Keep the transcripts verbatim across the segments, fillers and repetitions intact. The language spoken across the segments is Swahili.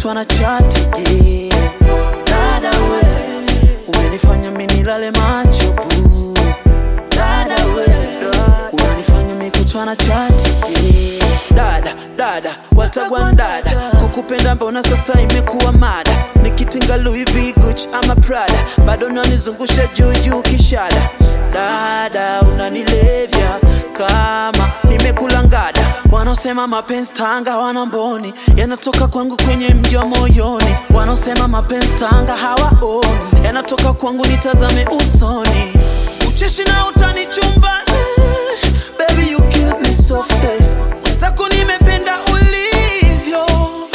mikutwa na chati, yeah. Dada we, umenifanya mimi nilale macho boo. Dada we, unanifanya mikutwa na chati, yeah. Dada, dada, watagwan dada, kukupenda mbona sasa imekuwa mada. Nikitinga Louis V, Gucci ama Prada, bado nanizungusha juu juu kishada. Dada, unanilevya kama nimekulangada. Wanaosema mapenzi Tanga wana mboni, yanatoka kwangu kwenye mji wa moyoni. Wanaosema mapenzi Tanga hawaoni, yanatoka kwangu nitazame usoni. Ucheshi na utani chumba, baby you kill me softly. Zako nimependa ulivyo,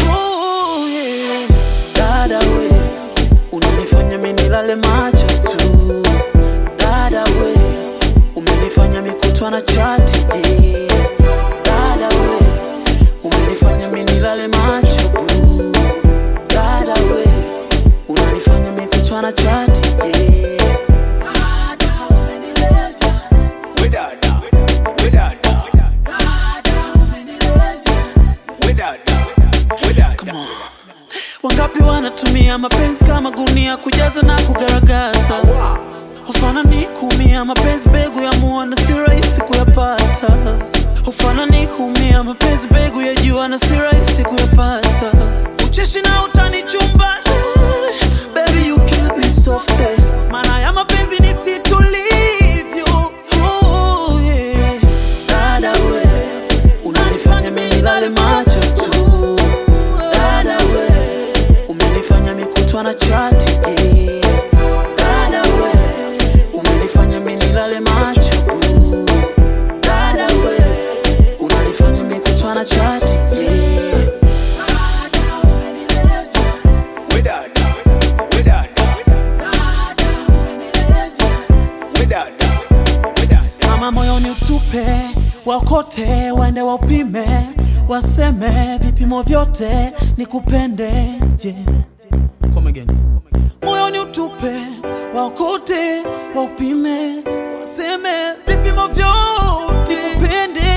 oh, yeah. Dada we, unanifanya mimi nilale macho tu. Dada we, umenifanya mikutwa na chati, yeah. Dada we, umenifanya mimi nilale macho boo. Dada we, unanifanya mikutwa na chati, yeah. Dada umenilevya, we dada, we dada, dada umenilevya, we dada, we dada. Come on. Wangapi wanatumia mapenzi kama gunia kujaza na kugaragaza. Ufana ni kumia mapenzi begu ya muona si rahisi kuyapata. Ufana ni kumia mapenzi begu ya jua na si rahisi kuyapata. Ucheshi na utani chumba, baby you kill me softly. Maana ya mapenzi ni si tulivyo, oh, yeah. Dada we, unanifanya mimi nilale macho tu. Dada we, umenifanya mikutwa na chati, yeah. Dada we, umenifanya mimi nilale macho boo. Dada we, unanifanya mikutwa na chati, yeah. Dada umenilevya, we dada, we dada, dada umenilevya, we dada, we dada. Mama moyoni utupe, wakote waende waupime, waseme vipimo vyote nikupende, yeah. Come again. Moyoni utupe, wakote waupime, waseme vipimo vyote nikupende.